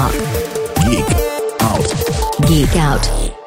are. Geek Out. Geek Out.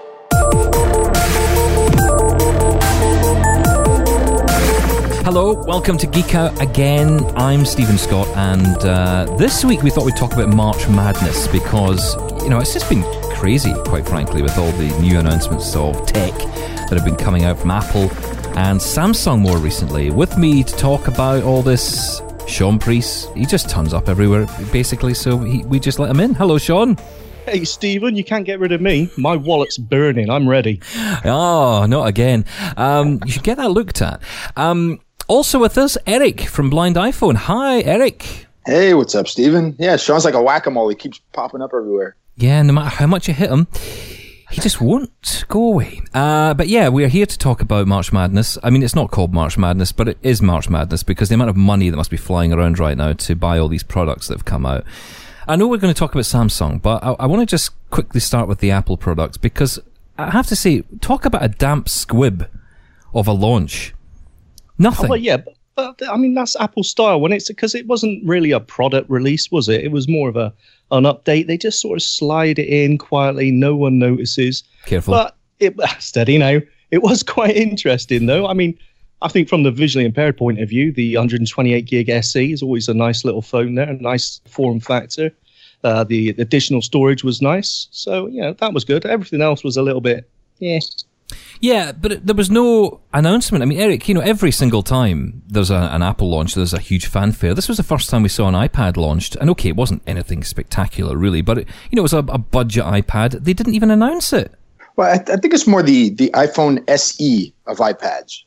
Hello, welcome to Geek Out again. I'm Stephen Scott, and this week we thought we'd talk about March Madness because, you know, it's just been crazy, quite frankly, with all the new announcements of tech that have been coming out from Apple and Samsung more recently. With me to talk about all this, Sean Priest. He just turns up everywhere, basically, so we just let him in. Hello, Sean. Hey, Stephen, you can't get rid of me. My wallet's burning. I'm ready. Oh, not again. You should get that looked at. Also with us, Eric from Blind iPhone. Hi, Eric. Hey, what's up, Stephen? Yeah, Sean's like a whack-a-mole. He keeps popping up everywhere. Yeah, no matter how much you hit him, he just won't go away. But yeah, we're here to talk about March Madness. I mean, it's not called March Madness, but it is March Madness because the amount of money that must be flying around right now to buy all these products that have come out. I know we're going to talk about Samsung, but I want to just quickly start with the Apple products because I have to say, talk about a damp squib of a launch. Nothing. Oh, well, yeah, but I mean, that's Apple style when it's because it wasn't really a product release, was it? It was more of an update. They just sort of slide it in quietly. No one notices. Careful. But steady now. It was quite interesting, though. I mean, I think from the visually impaired point of view, the 128 gig SE is always a nice little phone there, a nice form factor. The additional storage was nice. So, yeah, that was good. Everything else was a little bit, yeah. Yeah, but there was no announcement. I mean, Eric, you know, every single time there's an Apple launch, there's a huge fanfare. This was the first time we saw an iPad launched. And okay, it wasn't anything spectacular, really, but it was a budget iPad. They didn't even announce it. Well, I think it's more the iPhone SE of iPads.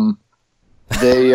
They,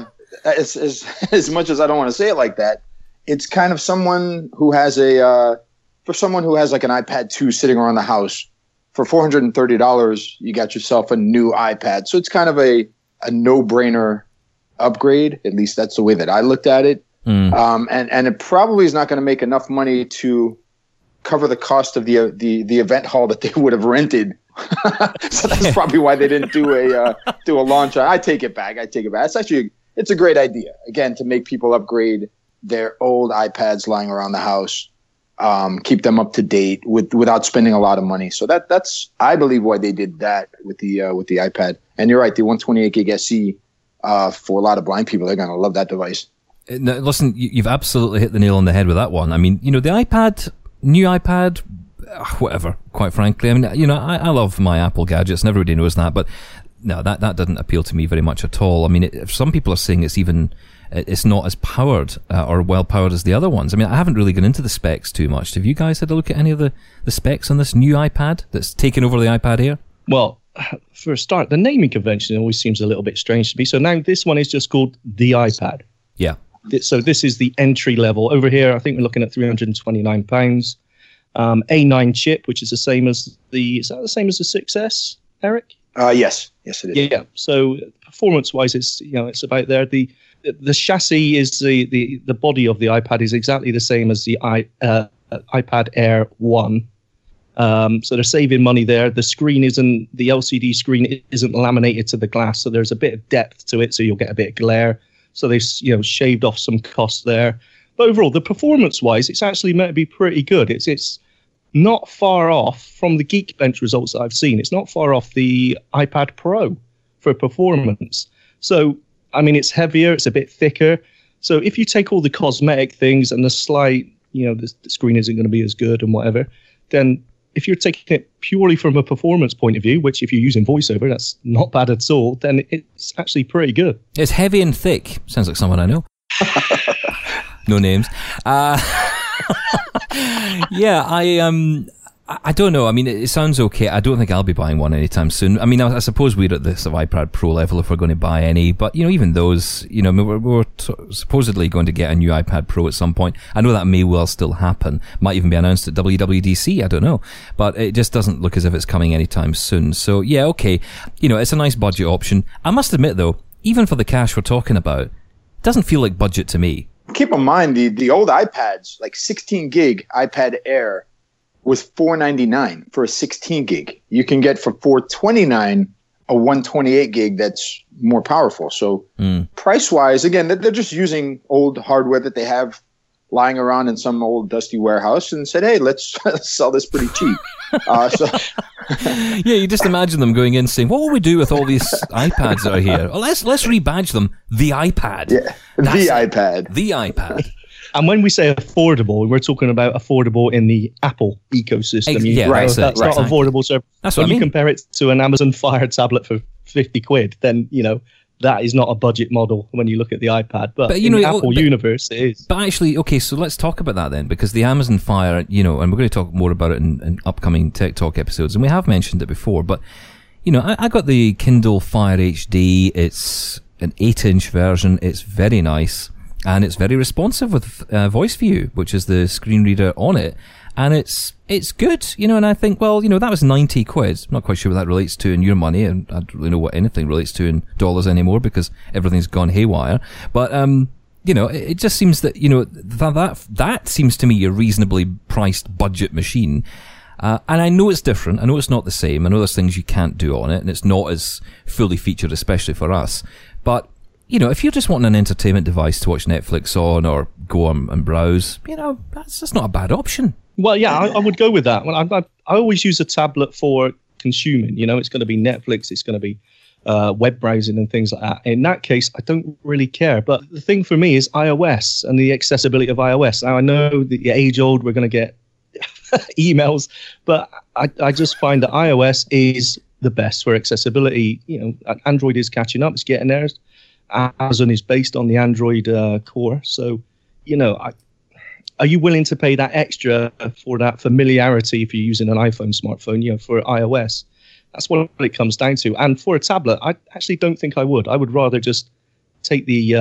as much as I don't want to say it like that, it's kind of someone who has for someone who has like an iPad 2 sitting around the house, for $430, you got yourself a new iPad. So it's kind of a no-brainer upgrade. At least that's the way that I looked at it. And it probably is not going to make enough money to cover the cost of the event hall that they would have rented. So that's probably why they didn't do a launch. I take it back. It's a great idea. Again, to make people upgrade their old iPads lying around the house. Keep them up to date without spending a lot of money. So that's I believe why they did that with the iPad. And you're right, the 128 gig SE for a lot of blind people, they're going to love that device. Now, listen, you've absolutely hit the nail on the head with that one. I mean, you know, the iPad, new iPad, whatever. Quite frankly, I mean, you know, I love my Apple gadgets, and everybody knows that. But no, that didn't appeal to me very much at all. I mean, if some people are saying it's not as powered or well powered as the other ones. I mean, I haven't really gone into the specs too much. Have you guys had a look at any of the specs on this new iPad that's taken over the iPad Air? Well, for a start, the naming convention always seems a little bit strange to me. So now this one is just called the iPad. Yeah. So this is the entry level. Over here, I think we're looking at £329. A9 chip, which is the same as is that the same as the 6S, Eric? Yes, it is. Yeah. So performance-wise, it's about there. The chassis is the body of the iPad is exactly the same as the iPad Air 1. So they're saving money there. The LCD screen isn't laminated to the glass, so there's a bit of depth to it, so you'll get a bit of glare. So they've shaved off some costs there. But overall, the performance-wise, it's actually meant to be pretty good. It's not far off from the Geekbench results that I've seen. It's not far off the iPad Pro for performance. So I mean, it's heavier, it's a bit thicker. So if you take all the cosmetic things and the slight, the screen isn't going to be as good and whatever, then if you're taking it purely from a performance point of view, which if you're using VoiceOver, that's not bad at all, then it's actually pretty good. It's heavy and thick. Sounds like someone I know. No names. Yeah, I don't know. I mean, it sounds okay. I don't think I'll be buying one anytime soon. I mean, I suppose we're at the sort of iPad Pro level if we're going to buy any. But, even those, we're supposedly going to get a new iPad Pro at some point. I know that may well still happen. Might even be announced at WWDC. I don't know. But it just doesn't look as if it's coming anytime soon. So, yeah, okay. It's a nice budget option. I must admit, though, even for the cash we're talking about, it doesn't feel like budget to me. Keep in mind, the old iPads, like 16 gig iPad Air, was $499 for a 16 gig. You can get for $429 a 128 gig that's more powerful. So price-wise, again, they're just using old hardware that they have lying around in some old dusty warehouse and said, hey, let's sell this pretty cheap. Yeah, you just imagine them going in saying, what will we do with all these iPads that are here? Well, let's rebadge them the iPad. Yeah, iPad. The iPad. And when we say affordable, we're talking about affordable in the Apple ecosystem. Yeah, right, That's not affordable. So that's what when I mean. you compare it to an Amazon Fire tablet for 50 quid, then, that is not a budget model when you look at the iPad. But in the Apple universe, it is. But actually, okay, so let's talk about that then, because the Amazon Fire, and we're going to talk more about it in upcoming Tech Talk episodes, and we have mentioned it before, but, I got the Kindle Fire HD. It's an 8-inch version. It's very nice, and it's very responsive with Voice View, which is the screen reader on it. And it's good, and I think, well, that was 90 quid. I'm not quite sure what that relates to in your money, and I don't really know what anything relates to in dollars anymore because everything's gone haywire. But, it just seems that, that seems to me a reasonably priced budget machine. And I know it's different. I know it's not the same. I know there's things you can't do on it, and it's not as fully featured, especially for us. But, if you're just wanting an entertainment device to watch Netflix on or go on and browse, that's not a bad option. Well, yeah, I would go with that. Well, I always use a tablet for consuming. It's going to be Netflix, it's going to be web browsing and things like that. In that case, I don't really care. But the thing for me is iOS and the accessibility of iOS. Now, I know that age-old, we're going to get emails, but I just find that iOS is the best for accessibility. Android is catching up, it's getting there. Amazon is based on the Android core. So, are you willing to pay that extra for that familiarity if you're using an iPhone smartphone, for iOS? That's what it comes down to. And for a tablet, I actually don't think I would. I would rather just take the,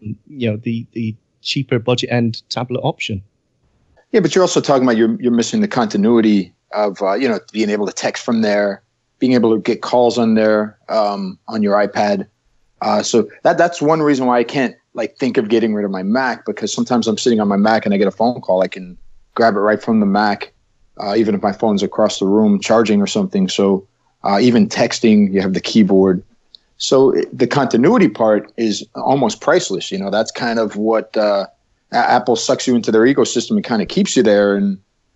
the cheaper budget end tablet option. Yeah, but you're also talking about you're missing the continuity of, being able to text from there, being able to get calls on there, on your iPad. So that's one reason why I can't think of getting rid of my Mac, because sometimes I'm sitting on my Mac and I get a phone call. I can grab it right from the Mac, even if my phone's across the room charging or something. So even texting, you have the keyboard. So the continuity part is almost priceless. That's kind of what Apple sucks you into their ecosystem and kind of keeps you there. And,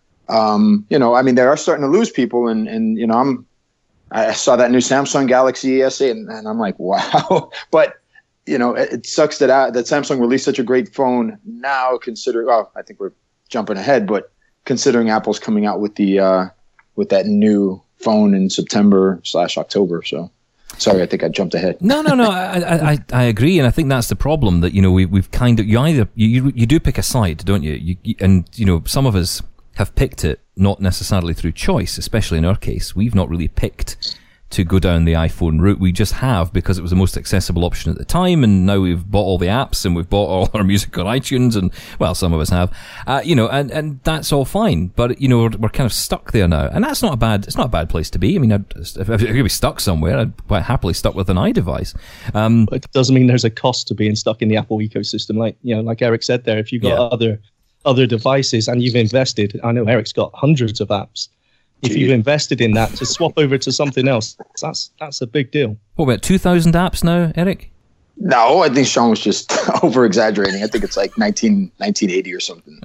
they are starting to lose people. And I saw that new Samsung Galaxy S8 and I'm like, wow. But it sucks that Samsung released such a great phone now, I think we're jumping ahead, but considering Apple's coming out with with that new phone in September/October. So sorry, I think I jumped ahead. No. I agree. And I think that's the problem that, we've kind of, you do pick a side, don't you? And some of us have picked it, not necessarily through choice, especially in our case. We've not really picked to go down the iPhone route. We just have because it was the most accessible option at the time, and now we've bought all the apps and we've bought all our music on iTunes, and well, some of us have, and that's all fine. But we're kind of stuck there now, and that's not a bad place to be. I mean, if I could be stuck somewhere, I'd quite happily stuck with an iDevice. It doesn't mean there's a cost to being stuck in the Apple ecosystem, like Eric said there. If you've got other devices and you've invested, I know Eric's got hundreds of apps. If you've invested in that, to swap over to something else, that's a big deal. What, about 2,000 apps now, Eric? No, I think Sean was just over exaggerating. I think it's like 1980 or something.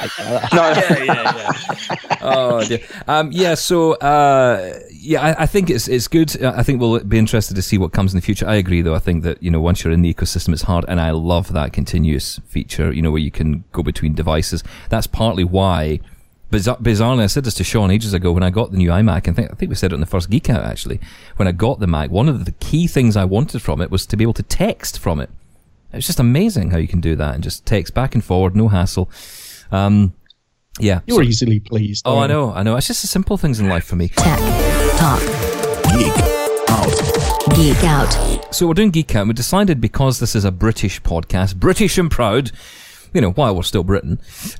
Yeah. Oh dear. So I think it's good. I think we'll be interested to see what comes in the future. I agree, though. I think that once you're in the ecosystem, it's hard, and I love that continuous feature. Where you can go between devices. That's partly why. Bizarrely, I said this to Sean ages ago when I got the new iMac, and I think we said it in the first Geek Out, actually. When I got the Mac, one of the key things I wanted from it was to be able to text from it. It's just amazing how you can do that and just text back and forward, no hassle. You're easily pleased. Oh, I know. It's just the simple things in life for me. Tech Talk. Geek Out. So we're doing Geek Out, and we decided because this is a British podcast, British and proud, while we're still Britain,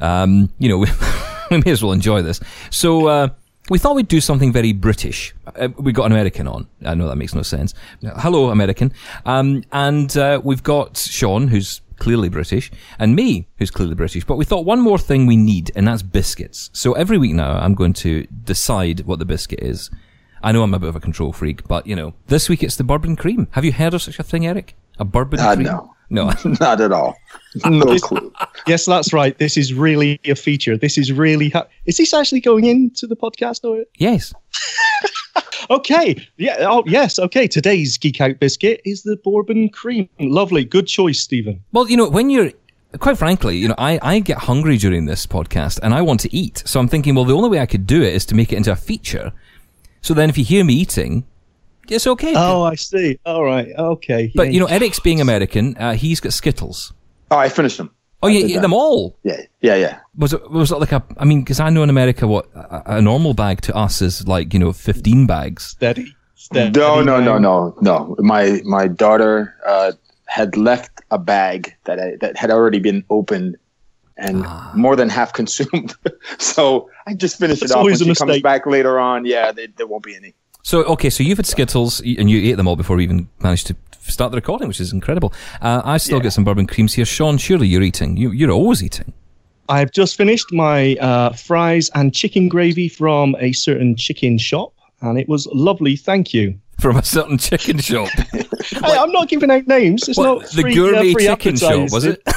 we may as well enjoy this. So we thought we'd do something very British. We got an American on. I know that makes no sense. Hello, American. And we've got Sean, who's clearly British, and me, who's clearly British. But we thought one more thing we need, and that's biscuits. So every week now, I'm going to decide what the biscuit is. I know I'm a bit of a control freak, but, this week it's the bourbon cream. Have you heard of such a thing, Eric? A bourbon cream? No. No. Not at all. No clue. Yes, that's right. This is really a feature. This is really... Is this actually going into the podcast? Or? Yes. Okay. Yeah. Oh, yes. Okay. Today's Geek Out biscuit is the bourbon cream. Lovely. Good choice, Stephen. Well, when you're... Quite frankly, I get hungry during this podcast and I want to eat. So I'm thinking, well, the only way I could do it is to make it into a feature. So then if you hear me eating, it's okay. Oh, I see. All right. Okay. But, Eric's being American, he's got Skittles. Oh, I finished them. Oh, you ate them all? Yeah. Was it like because I know in America what a normal bag to us is like, 15 bags. Steady. No. My daughter had left a bag that had already been opened and more than half consumed. So I just finished it off. When she comes back later on, there won't be any. So you've had Skittles and you ate them all before we even managed to start the recording, which is incredible. I still get some bourbon creams here. Sean, surely you're eating. You're always eating. I've just finished my fries and chicken gravy from a certain chicken shop, and it was lovely. Thank you. From a certain chicken shop. Hey, I'm not giving out names. It's not the free, gourmet free chicken shop, was it?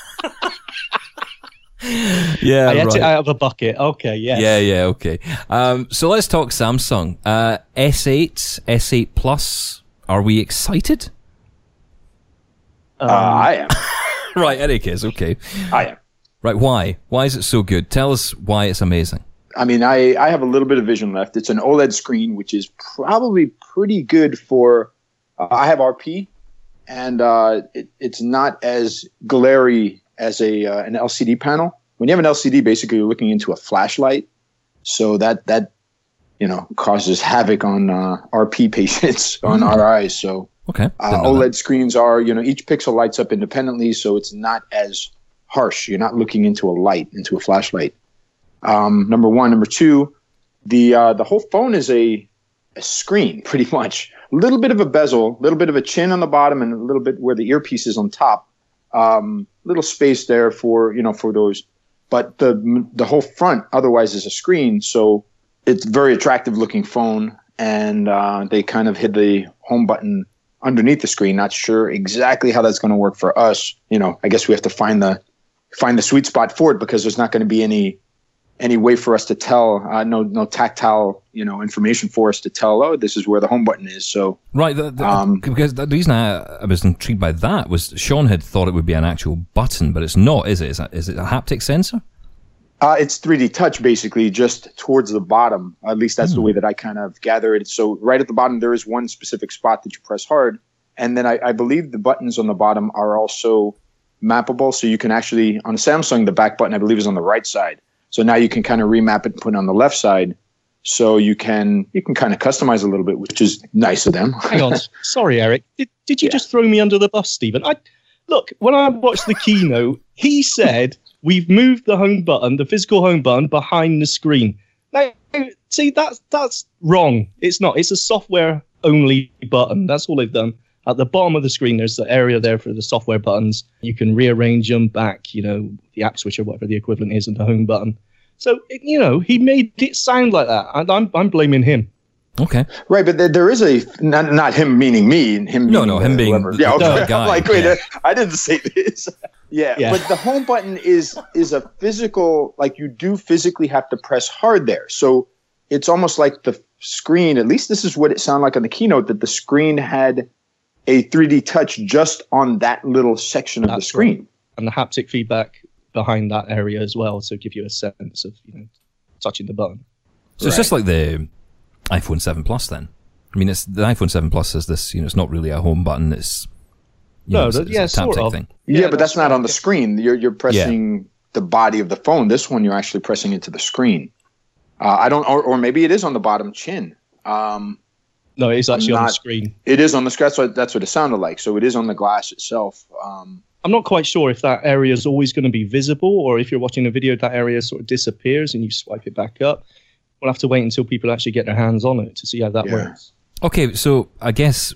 Yeah, I ate right. it out of a bucket. Okay, yes. Yeah, okay. So let's talk Samsung. S8, S8 Plus. Are we excited? I am. Right, Eric is. Okay. I am. Right, why? Why is it so good? Tell us why it's amazing. I mean, I have a little bit of vision left. It's an OLED screen, which is probably pretty good for... I have RP, and it's not as glary as an LCD panel. When you have an LCD, basically you're looking into a flashlight, so that causes havoc on RP patients, on our eyes. So okay, OLED screens are, each pixel lights up independently, so it's not as harsh. You're not looking into a flashlight. Number one. Number two, the whole phone is a screen, pretty much. A little bit of a bezel, a little bit of a chin on the bottom, and a little bit where the earpiece is on top. Little space there for those. But the whole front otherwise is a screen, so it's a very attractive looking phone. And they kind of hid the home button underneath the screen. Not sure exactly how that's going to work for us. I guess we have to find the sweet spot for it, because there's not going to be any way for us to tell, no tactile, information for us to tell, this is where the home button is. So right, because the reason I was intrigued by that was Sean had thought it would be an actual button, but it's not, is it? Is it a haptic sensor? It's 3D touch, basically, just towards the bottom. At least that's the way that I kind of gather it. So right at the bottom, there is one specific spot that you press hard, and then I believe the buttons on the bottom are also mappable. So you can actually, on a Samsung, the back button I believe is on the right side. So now you can kind of remap it and put it on the left side. So you can kind of customize a little bit, which is nice of them. Hang on. Sorry, Eric. Did you just throw me under the bus, Stephen? Look, when I watched the keynote, he said, we've moved the home button, the physical home button, behind the screen. Now, see, that's wrong. It's not. It's a software-only button. That's all they've done. At the bottom of the screen, there's the area there for the software buttons. You can rearrange them back, the app switch or whatever the equivalent is, and the home button. So, he made it sound like that. And I'm blaming him. Okay. Right, but there is not him meaning me, and him being him being the guy. I'm like, wait, I didn't say this. Yeah, but the home button is a physical, like you do physically have to press hard there. So it's almost like the screen, at least this is what it sounded like on the keynote, that the screen had a 3D touch just on that little section of the screen. Right. And the haptic feedback behind that area as well, so give you a sense of touching the button. So it's just like the iPhone 7 Plus then. I mean, the iPhone 7 Plus is this, it's not really a home button, it's it's a taptic thing. Yeah, but that's not on the screen. You're pressing the body of the phone. This one, you're actually pressing into the screen. Or maybe it is on the bottom chin. No, it is actually on the screen. It is on the screen. That's what it sounded like. So it is on the glass itself. I'm not quite sure if that area is always going to be visible, or if you're watching a video, that area sort of disappears and you swipe it back up. We'll have to wait until people actually get their hands on it to see how that works. Okay, so I guess,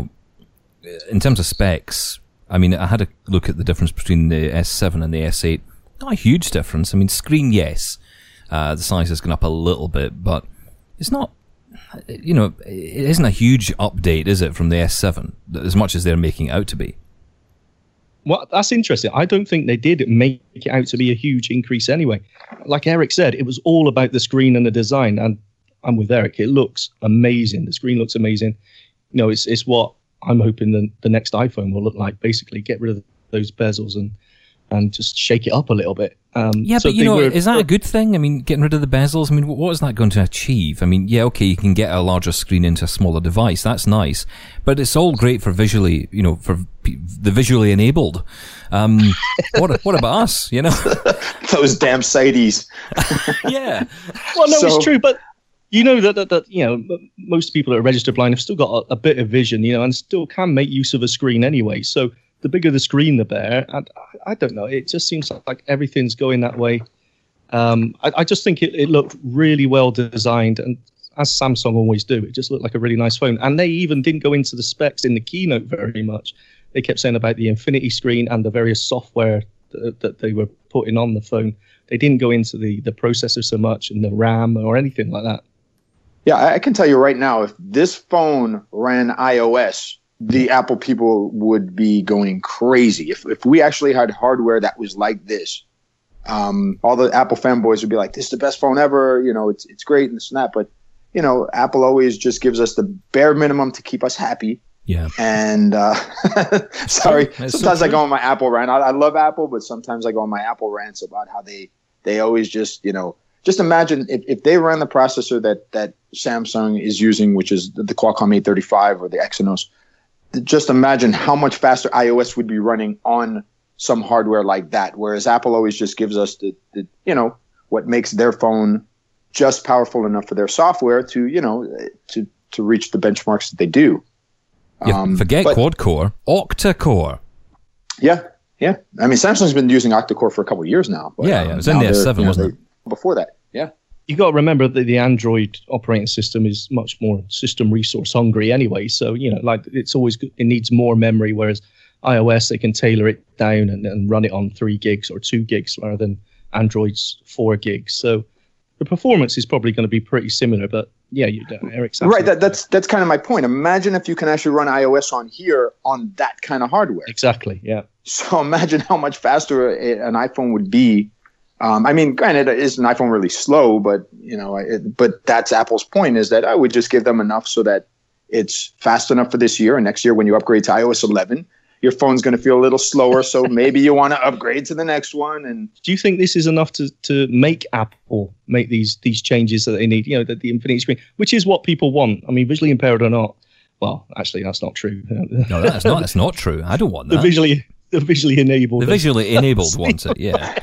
in terms of specs, I mean, I had a look at the difference between the S7 and the S8. Not a huge difference. I mean, screen, yes. The size has gone up a little bit, but it's not, it isn't a huge update, is it, from the S7, as much as they're making it out to be? Well, that's interesting. I don't think they did make it out to be a huge increase anyway. Like Eric said, it was all about the screen and the design. And I'm with Eric. It looks amazing. The screen looks amazing. You know, it's what I'm hoping the next iPhone will look like. Basically, get rid of those bezels and just shake it up a little bit. Yeah, so but is that a good thing? I mean, getting rid of the bezels, I mean, what is that going to achieve? I mean, yeah, okay, you can get a larger screen into a smaller device. That's nice. But it's all great for visually, for the visually enabled. What about us, Those damn sighties. Yeah. Well, no, it's true, but you know that most people that are registered blind have still got a bit of vision, and still can make use of a screen anyway. So the bigger the screen, the better. And I don't know. It just seems like everything's going that way. I just think it looked really well designed, and as Samsung always do, it just looked like a really nice phone. And they even didn't go into the specs in the keynote very much. They kept saying about the Infinity screen and the various software that they were putting on the phone. They didn't go into the processor so much and the RAM or anything like that. Yeah, I can tell you right now, if this phone ran iOS, the Apple people would be going crazy. If we actually had hardware that was like this, all the Apple fanboys would be like, this is the best phone ever. It's great and this and that. But, Apple always just gives us the bare minimum to keep us happy. Yeah. And sorry, sometimes I go on my Apple rant. I love Apple, but sometimes I go on my Apple rants about how they always just, just imagine if they ran the processor that Samsung is using, which is the Qualcomm 835 or the Exynos. Just imagine how much faster iOS would be running on some hardware like that. Whereas Apple always just gives us the what makes their phone just powerful enough for their software to reach the benchmarks that they do. Forget quad-core, octa-core. Yeah. I mean, Samsung's been using octa-core for a couple of years now. But, it was in the S7, wasn't it? Before that, yeah. You got to remember that the Android operating system is much more system resource hungry anyway. So, it's always good. It needs more memory, whereas iOS, they can tailor it down and run it on 3 gigs or 2 gigs rather than Android's 4 gigs. So the performance is probably going to be pretty similar, but yeah, Eric's right. That's kind of my point. Imagine if you can actually run iOS on here on that kind of hardware. Exactly. Yeah. So imagine how much faster an iPhone would be. I mean, granted, is an iPhone really slow, but but that's Apple's point, is that I would just give them enough so that it's fast enough for this year, and next year when you upgrade to iOS 11, your phone's going to feel a little slower. So maybe you want to upgrade to the next one. And do you think this is enough to make Apple make these changes that they need? The Infinity screen, which is what people want. I mean, visually impaired or not. Well, actually, that's not true. No, that's not. That's not true. I don't want that. The visually enabled. The visually enabled wants it. Yeah.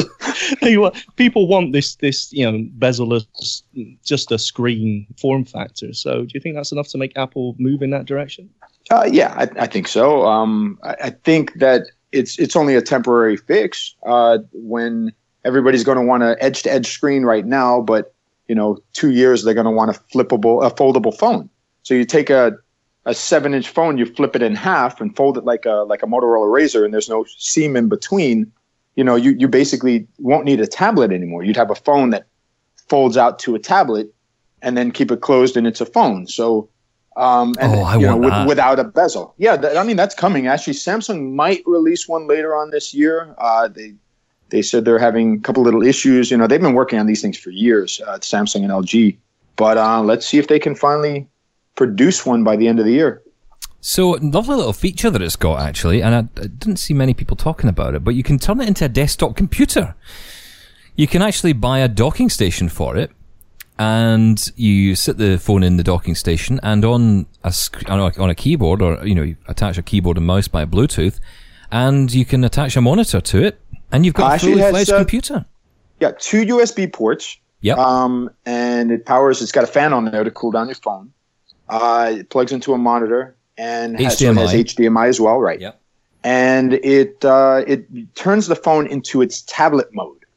People want this bezel-less, just a screen form factor. So do you think that's enough to make Apple move in that direction? Yeah, I think so. I think that it's only a temporary fix when everybody's going to want an edge-to-edge screen right now, but 2 years they're going to want a foldable phone. So you take a 7-inch phone, you flip it in half and fold it like a Motorola Razr, and there's no seam in between. You basically won't need a tablet anymore. You'd have a phone that folds out to a tablet, and then keep it closed, and it's a phone. So, without a bezel. Yeah, that's coming. Actually, Samsung might release one later on this year. They said they're having a couple little issues. They've been working on these things for years, Samsung and LG. But let's see if they can finally produce one by the end of the year. So, lovely little feature that it's got, actually, and I didn't see many people talking about it, but you can turn it into a desktop computer. You can actually buy a docking station for it, and you sit the phone in the docking station, and on a keyboard, or you attach a keyboard and mouse by Bluetooth, and you can attach a monitor to it, and you've got a fully fledged computer. Yeah, 2 USB ports. Yep. And it's got a fan on there to cool down your phone. It plugs into a monitor. And has HDMI as well, right? Yep. And it turns the phone into its tablet mode.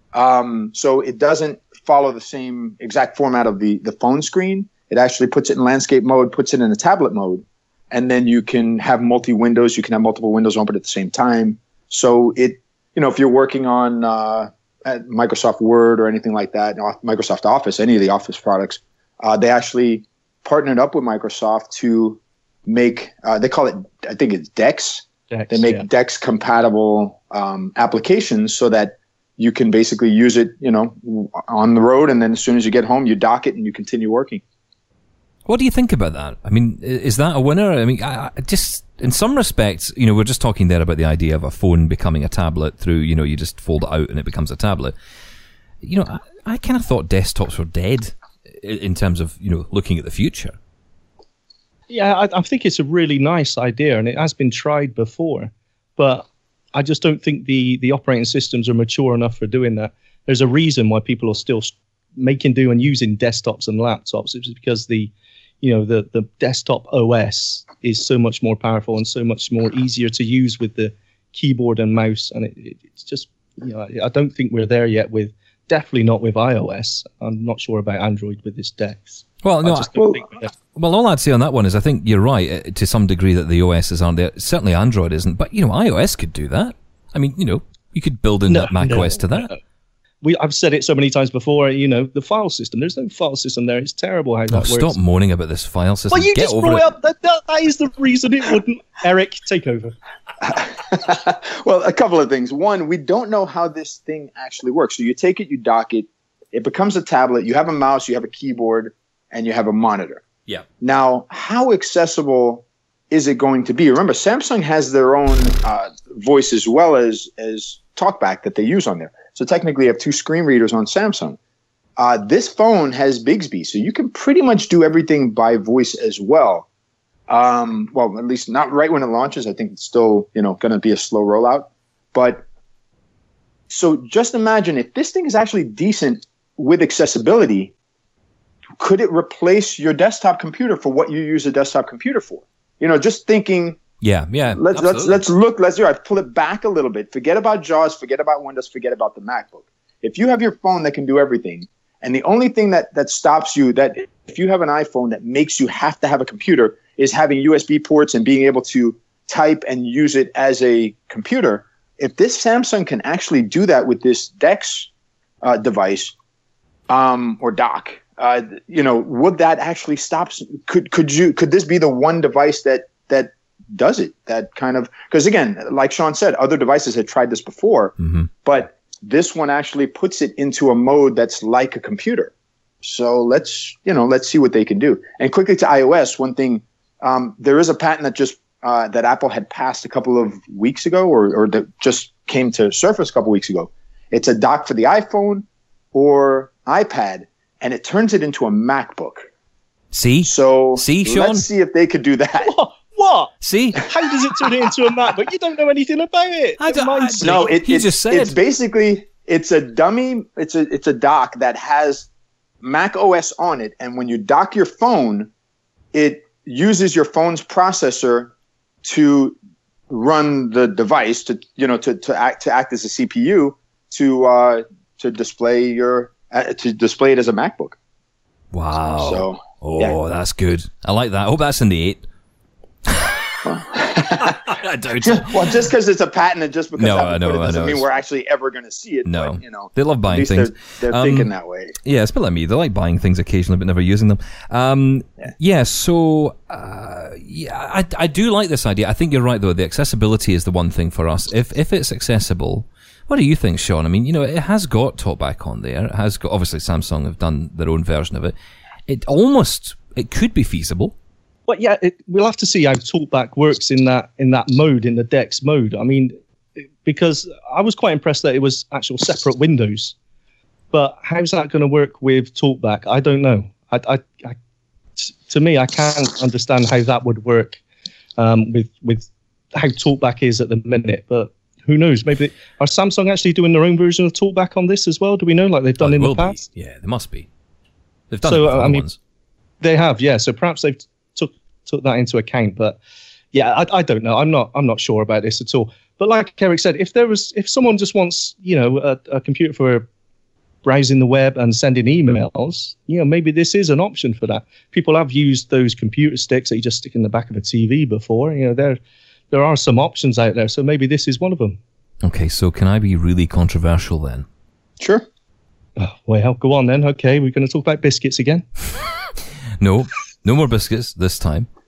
So it doesn't follow the same exact format of the phone screen. It actually puts it in landscape mode, puts it in a tablet mode, and then you can have multi-windows. You can have multiple windows open at the same time. So if you're working on Microsoft Word or anything like that, Microsoft Office, any of the Office products, they actually partnered up with Microsoft to make they call it, I think it's DeX, Dex, they make DeX compatible applications so that you can basically use it, on the road, and then as soon as you get home, you dock it and you continue working. What do you think about that? I mean, is that a winner? I mean, I just in some respects, we're just talking there about the idea of a phone becoming a tablet through, you just fold it out and it becomes a tablet. I kind of thought desktops were dead in terms of, looking at the future. Yeah, I think it's a really nice idea, and it has been tried before, but I just don't think the operating systems are mature enough for doing that. There's a reason why people are still making do and using desktops and laptops. It's because the desktop OS is so much more powerful and so much more easier to use with the keyboard and mouse. And it's just, I don't think we're there yet definitely not with iOS. I'm not sure about Android with this DeX. Well, no, well, all I'd say on that one is I think you're right to some degree that the OSs aren't there. Certainly Android isn't, but, iOS could do that. I mean, you could build in that Mac OS to that. I've said it so many times before, the file system. There's no file system there. It's terrible how that works. Stop moaning about this file system. Well, you Get just over brought it. up that is the reason it wouldn't. Eric, take over. Well, a couple of things. One, we don't know how this thing actually works. So you take it, you dock it, it becomes a tablet. You have a mouse, you have a keyboard, and you have a monitor. Yeah. Now, how accessible is it going to be? Remember, Samsung has their own voice as well as TalkBack that they use on there. So technically, you have two screen readers on Samsung. This phone has Bixby, so you can pretty much do everything by voice as well. Well, at least not right when it launches. I think it's still, going to be a slow rollout. But so just imagine if this thing is actually decent with accessibility, could it replace your desktop computer for what you use a desktop computer for? Just thinking. Yeah. Let's pull it back a little bit. Forget about JAWS, forget about Windows, forget about the MacBook. If you have your phone that can do everything, and the only thing that stops you, that if you have an iPhone that makes you have to have a computer, is having USB ports and being able to type and use it as a computer. If this Samsung can actually do that with this DeX device or dock, would that actually stop? Could this be the one device that does it? That kind of, because again, like Sean said, other devices had tried this before, but this one actually puts it into a mode that's like a computer. So let's see what they can do. And quickly to iOS, one thing, there is a patent that just that Apple had passed a couple of weeks ago, or that just came to surface a couple weeks ago. It's a dock for the iPhone or iPad, and it turns it into a MacBook. See, Sean? Let's see if they could do that. What? See? How does it turn it into a MacBook? You don't know anything about it. It's basically, it's a dummy. It's a dock that has Mac OS on it, and when you dock your phone, it uses your phone's processor to run the device to act as a CPU to display it as a MacBook. Wow. So, that's good. I like that. I hope that's in the 8. I doubt it. Well, just because it's a patent and just because I know, doesn't mean we're actually ever going to see it. No, but, they love buying things. They're thinking that way. Yeah, it's a bit like me. They like buying things occasionally, but never using them. I do like this idea. I think you're right, though. The accessibility is the one thing for us. If it's accessible, what do you think, Sean? I mean, it has got TalkBack on there. It has got, obviously, Samsung have done their own version of it. It could be feasible. But yeah, we'll have to see how TalkBack works in that mode, in the DeX mode. I mean, because I was quite impressed that it was actual separate windows. But how's that going to work with TalkBack? I don't know. To me, I can't understand how that would work with how TalkBack is at the minute. But who knows? Maybe are Samsung actually doing their own version of TalkBack on this as well? Do we know, like they've done in the past? Yeah, they must be. They've done it with ones. They have, yeah. So perhaps they've took that into account, but yeah, I don't know. I'm not sure about this at all. But like Eric said, if someone just wants a computer for browsing the web and sending emails, maybe this is an option for that. People have used those computer sticks that you just stick in the back of a TV before. There are some options out there, so maybe this is one of them. Okay, so can I be really controversial then? Sure. Oh, well, go on then. Okay, we're going to talk about biscuits again. No more biscuits this time.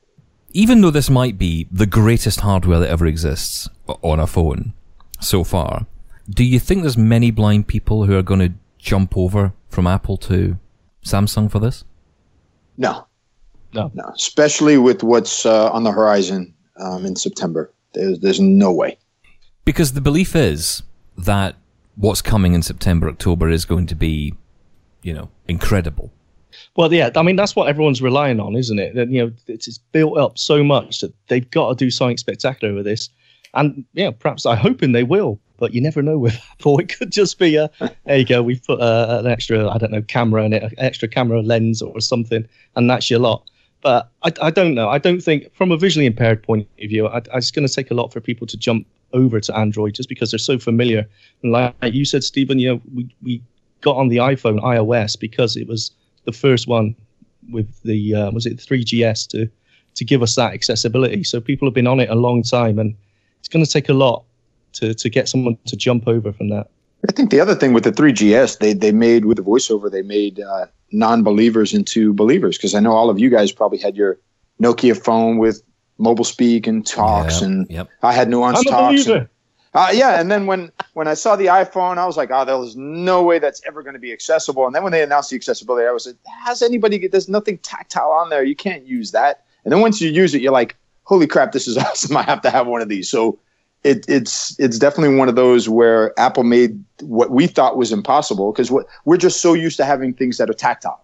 even though this might be the greatest hardware that ever exists on a phone so far, do you think there's many blind people who are going to jump over from Apple to Samsung for this? No. Especially with what's on the horizon in September. There's no way. Because the belief is that what's coming in September, October is going to be, incredible. Well, yeah, I mean, that's what everyone's relying on, isn't it? That, it's built up so much that they've got to do something spectacular with this. And, perhaps I'm hoping they will, but you never know with Apple. It could just be there you go, we've put an extra, camera in it, an extra camera lens or something, and that's your lot. But I don't know. I don't think, from a visually impaired point of view, it's going to take a lot for people to jump over to Android just because they're so familiar. And like you said, Stephen, we got on the iPhone iOS because it was the first one with the was it 3GS to give us that accessibility. So people have been on it a long time, and it's going to take a lot to get someone to jump over from that. I think the other thing with the 3GS, they made with the voiceover, they made non-believers into believers, because I know all of you guys probably had your Nokia phone with mobile speak and talks, I had Nuance talks. And then when I saw the iPhone, I was like, there's no way that's ever going to be accessible. And then when they announced the accessibility, I was like, there's nothing tactile on there. You can't use that. And then once you use it, you're like, holy crap, this is awesome. I have to have one of these. So it's definitely one of those where Apple made what we thought was impossible, because we're just so used to having things that are tactile.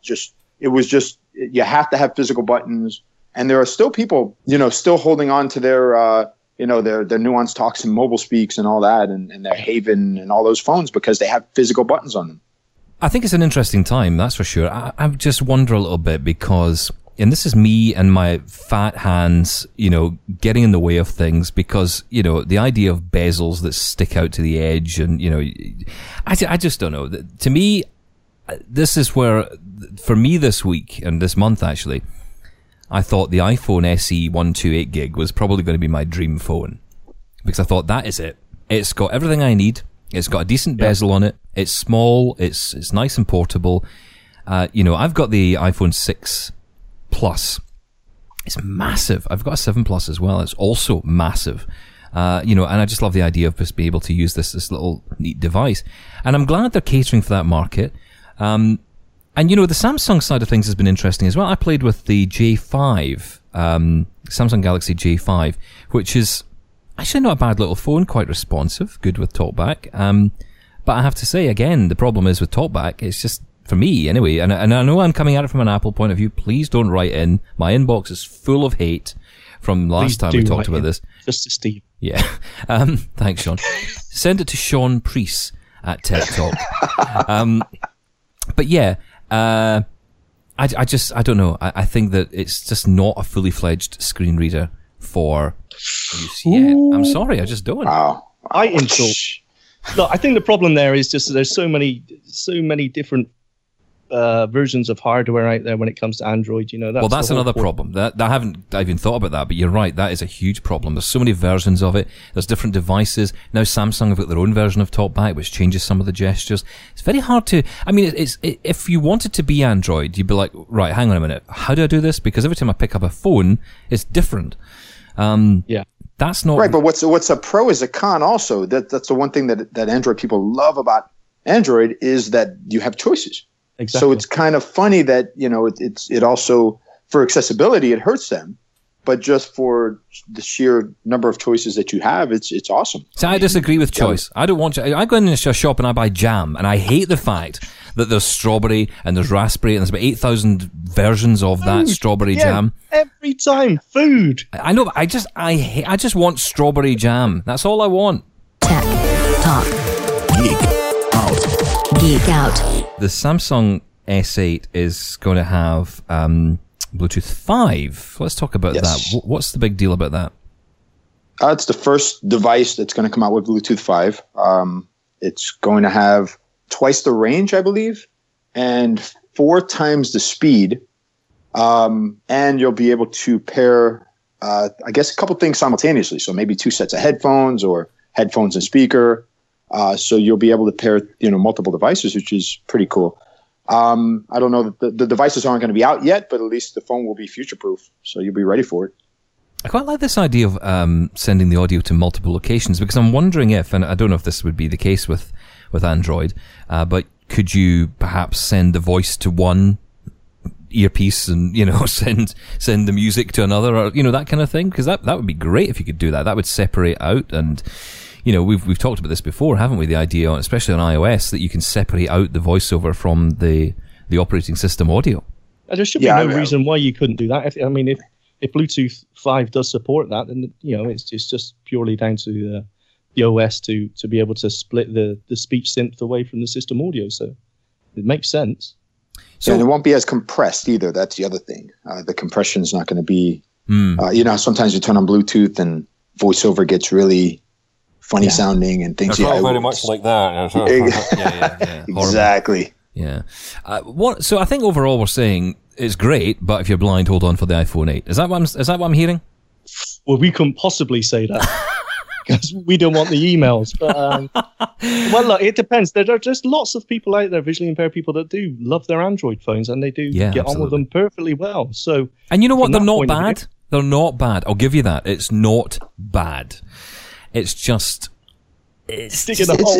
You have to have physical buttons. And there are still people, still holding on to their their Nuance Talks and mobile speaks and all that, and their Haven and all those phones, because they have physical buttons on them. I think it's an interesting time, that's for sure. I just wonder a little bit because, and this is me and my fat hands, getting in the way of things, because, the idea of bezels that stick out to the edge and, I just don't know. To me, this is where, for me this week and this month actually, I thought the iPhone SE 128 gig was probably going to be my dream phone, because I thought that is it. It's got everything I need. It's got a decent bezel on it. It's small. It's nice and portable. I've got the iPhone 6 Plus. It's massive. I've got a 7 Plus as well. It's also massive. And I just love the idea of just being able to use this little neat device. And I'm glad they're catering for that market. And, the Samsung side of things has been interesting as well. I played with the J5, Samsung Galaxy J5, which is actually not a bad little phone, quite responsive, good with TalkBack. But I have to say, again, the problem is with TalkBack, it's just, for me anyway, and I know I'm coming at it from an Apple point of view, please don't write in. My inbox is full of hate from last time we talked about this. Just to Steve. Yeah. Thanks, Sean. Send it to Sean Priest at Tech Talk. But yeah, I don't know. I think that it's just not a fully fledged screen reader for use yet. I'm sorry, I just don't. Wow. I insult. Look, I think the problem there is just that there's so many different versions of hardware out there when it comes to Android. That's another problem. That I haven't even thought about that, but you're right. That is a huge problem. There's so many versions of it. There's different devices. Now Samsung have got their own version of TalkBack, which changes some of the gestures. It's very hard to. I mean, if you wanted to be Android, you'd be like, right, hang on a minute. How do I do this? Because every time I pick up a phone, it's different. That's not right. But what's a pro is a con also. That's the one thing that Android people love about Android is that you have choices. Exactly. So it's kind of funny that, it also, for accessibility, it hurts them. But just for the sheer number of choices that you have, it's awesome. So I disagree with choice. I don't want to. I go into a shop and I buy jam, and I hate the fact that there's strawberry and there's raspberry and there's about 8,000 versions of that strawberry jam. Every time, food. I know, but I just want strawberry jam. That's all I want. Tech Talk. Geek Out. The Samsung S8 is going to have Bluetooth 5. Let's talk about that. What's the big deal about that? It's the first device that's going to come out with Bluetooth 5. It's going to have twice the range, I believe, and 4 times the speed. And you'll be able to pair, I guess, a couple things simultaneously. So maybe 2 sets of headphones or headphones and speaker. So you'll be able to pair, multiple devices, which is pretty cool. I don't know that the devices aren't going to be out yet, but at least the phone will be future-proof, so you'll be ready for it. I quite like this idea of sending the audio to multiple locations, because I'm wondering if, and I don't know if this would be the case with Android, but could you perhaps send the voice to one earpiece and, send the music to another, or, that kind of thing? Because that would be great if you could do that. That would separate out, and, we've talked about this before, haven't we? The idea, especially on iOS, that you can separate out the voiceover from the operating system audio. There should be no reason why you couldn't do that. If Bluetooth 5 does support that, then it's just purely down to the OS to be able to split the speech synth away from the system audio. So it makes sense. So, and it won't be as compressed either. That's the other thing. The compression is not going to be. Sometimes you turn on Bluetooth and voiceover gets really funny sounding and things. It's not very much like that. Yeah. Exactly. Yeah. So I think overall we're saying it's great, but if you're blind, hold on for the iPhone 8. Is that what I'm hearing? Well, we couldn't possibly say that because we don't want the emails. But well, look, it depends. There are just lots of people out there, visually impaired people, that do love their Android phones, and they do get on with them perfectly well. So, and you know what? They're not bad. They're not bad. I'll give you that. It's not bad. It's just it's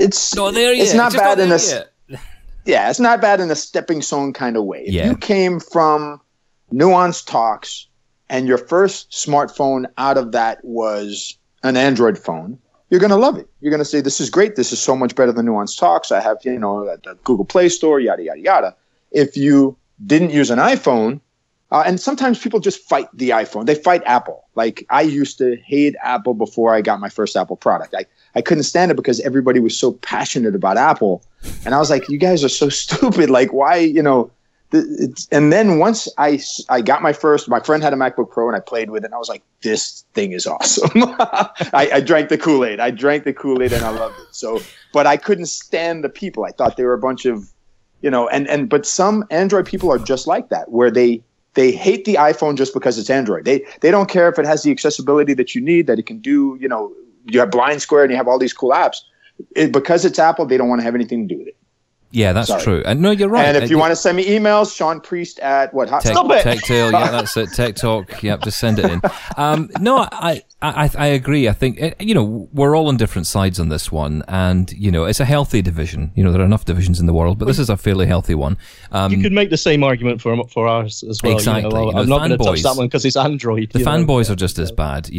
not bad in a. Yeah, it's not bad in a stepping stone kind of way. If you came from Nuance Talks and your first smartphone out of that was an Android phone, you're going to love it. You're going to say, this is great. This is so much better than Nuance Talks. I have, the Google Play Store, yada, yada, yada. If you didn't use an iPhone, and sometimes people just fight the iPhone. They fight Apple. Like, I used to hate Apple before I got my first Apple product. I couldn't stand it because everybody was so passionate about Apple. And I was like, you guys are so stupid. Like, why, and then once I got my friend had a MacBook Pro and I played with it and I was like, this thing is awesome. I drank the Kool-Aid. And I loved it. So, but I couldn't stand the people. I thought they were a bunch of, but some Android people are just like that, where they hate the iPhone just because it's Android. They don't care if it has the accessibility that you need, that it can do, you have Blind Square and you have all these cool apps. Because it's Apple, they don't want to have anything to do with it. Yeah, that's true. And no, you're right. And if you want to send me emails, Sean Priest at what? Stop it! TechTale, yeah, that's it. Tech Talk, yep, just send it in. No, I agree. I think, we're all on different sides on this one, and, it's a healthy division. There are enough divisions in the world, but this is a fairly healthy one. You could make the same argument for ours as well. Exactly. I'm not going to touch that one because it's Android. The fanboys are just as bad.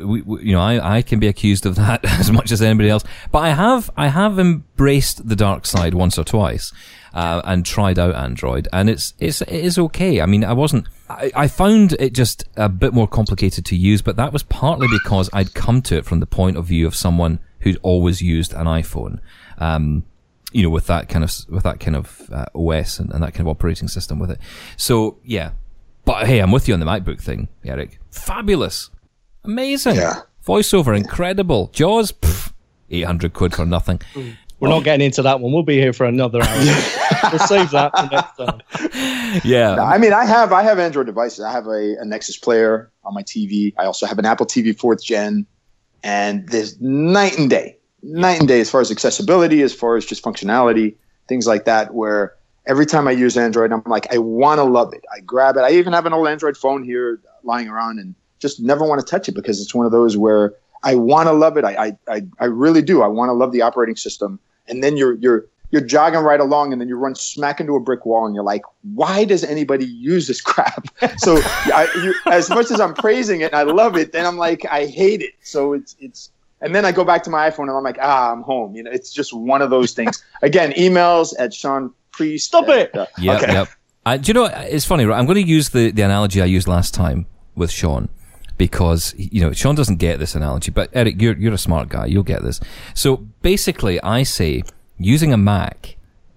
I can be accused of that as much as anybody else, but I have embraced the dark side once or twice. And tried out Android, and it is okay. I mean, I found it just a bit more complicated to use, but that was partly because I'd come to it from the point of view of someone who'd always used an iPhone, with that kind of OS and that kind of operating system with it. So yeah, but hey, I'm with you on the MacBook thing, Eric. Fabulous, amazing, voiceover, incredible. Jaws, £800 for nothing. We're not getting into that one. We'll be here for another hour. We'll save that for next time. Yeah. No, I mean, I have Android devices. I have a Nexus player on my TV. I also have an Apple TV 4th Gen. And there's night and day as far as accessibility, as far as just functionality, things like that, where every time I use Android, I'm like, I want to love it. I grab it. I even have an old Android phone here lying around and just never want to touch it because it's one of those where I want to love it. I really do. I want to love the operating system. And then you're jogging right along, and then you run smack into a brick wall, and you're like, "Why does anybody use this crap?" So, as much as I'm praising it and I love it, then I'm like, I hate it. So it's, and then I go back to my iPhone, and I'm like, I'm home. It's just one of those things. Again, emails at Sean Priest. Stop it. Yep. Do you know? It's funny, right? I'm going to use the analogy I used last time with Sean. Because, Sean doesn't get this analogy, but Eric, you're a smart guy. You'll get this. So basically, I say using a Mac.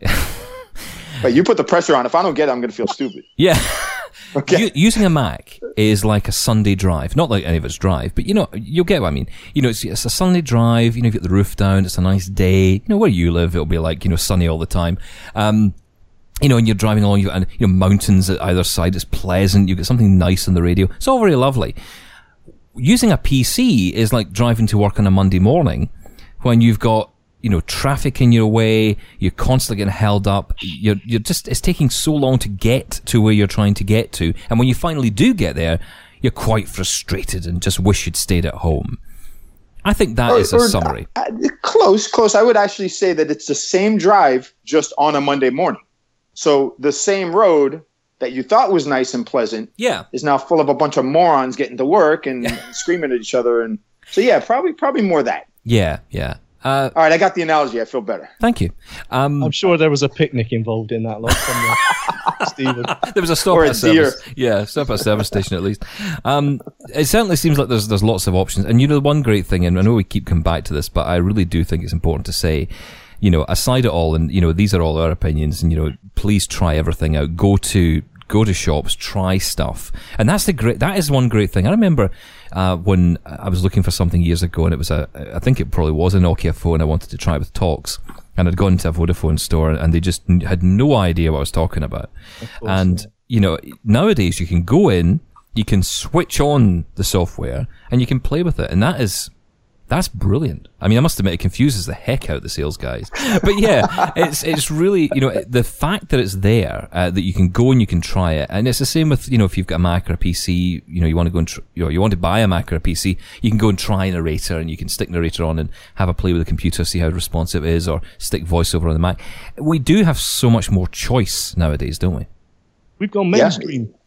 But you put the pressure on. If I don't get it, I'm going to feel stupid. Yeah. Okay. Using a Mac is like a Sunday drive. Not like any of it's drive, but you'll get what I mean. It's a Sunday drive. You've got the roof down. It's a nice day. Where you live, it'll be like, sunny all the time. And you're driving along, you've got mountains at either side. It's pleasant. You've got something nice on the radio. It's all very lovely. Using a PC is like driving to work on a Monday morning when you've got, traffic in your way, you're constantly getting held up, it's taking so long to get to where you're trying to get to. And when you finally do get there, you're quite frustrated and just wish you'd stayed at home. I think that is a summary. Close. I would actually say that it's the same drive, just on a Monday morning. So the same road that you thought was nice and pleasant is now full of a bunch of morons getting to work and screaming at each other. And so, yeah, probably more that. Yeah. All right, I got the analogy. I feel better. Thank you. I'm sure there was a picnic involved in that lot somewhere, Stephen. There was a stop at service. Yeah, stop at a service station at least. It certainly seems like there's lots of options. And the one great thing, and I know we keep coming back to this, but I really do think it's important to say, aside it all, and these are all our opinions, and please try everything out. Go to shops, try stuff. And that is one great thing. I remember when I was looking for something years ago, and I think it probably was a Nokia phone. I wanted to try it with Talks, and I'd gone to a Vodafone store, and they just had no idea what I was talking about. And nowadays you can go in, you can switch on the software, and you can play with it, and that's brilliant. I mean, I must admit, it confuses the heck out of the sales guys. But yeah, it's really, the fact that it's there, that you can go and you can try it. And it's the same with, if you've got a Mac or a PC, you want to go and, you want to buy a Mac or a PC, you can go and try Narrator, and you can stick Narrator on and have a play with the computer, see how responsive it is, or stick VoiceOver on the Mac. We do have so much more choice nowadays, don't we? We've gone mainstream. Yeah.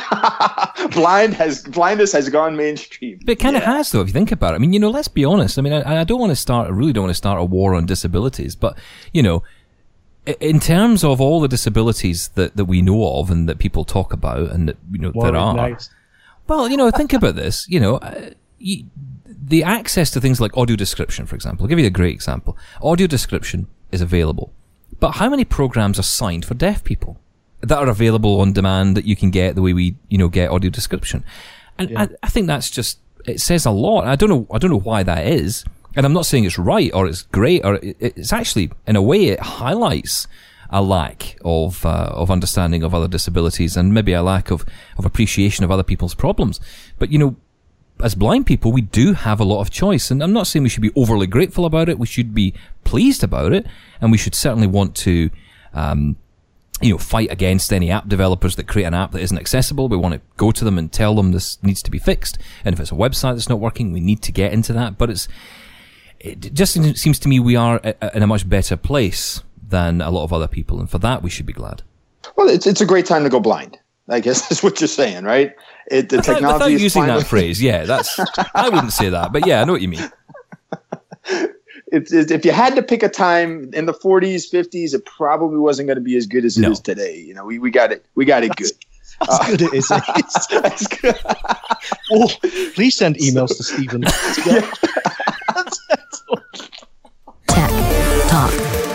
Blindness has gone mainstream. But it kind of has, though, if you think about it. I mean, let's be honest. I mean, I really don't want to start a war on disabilities, but, in terms of all the disabilities that we know of and that people talk about and that, there are. Nice. Well, think about this, the access to things like audio description, for example. I'll give you a great example. Audio description is available, but how many programs are signed for deaf people that are available on demand that you can get the way we, get audio description? And I think that's just, it says a lot. I don't know why that is. And I'm not saying it's right or it's great, or it's actually, in a way, it highlights a lack of understanding of other disabilities and maybe a lack of appreciation of other people's problems. But, as blind people, we do have a lot of choice. And I'm not saying we should be overly grateful about it. We should be pleased about it. And we should certainly want to, fight against any app developers that create an app that isn't accessible. We want to go to them and tell them this needs to be fixed. And if it's a website that's not working, we need to get into that. But it just seems to me we are in a much better place than a lot of other people. And for that, we should be glad. Well, it's a great time to go blind, I guess is what you're saying, right? Technology is using that phrase, I wouldn't say that. But yeah, I know what you mean. If you had to pick a time in the 40s, 50s, it probably wasn't going to be as good as it is today. We got it good. As good as it is. That's good. Oh, please send emails to Stephen. Tech Talk.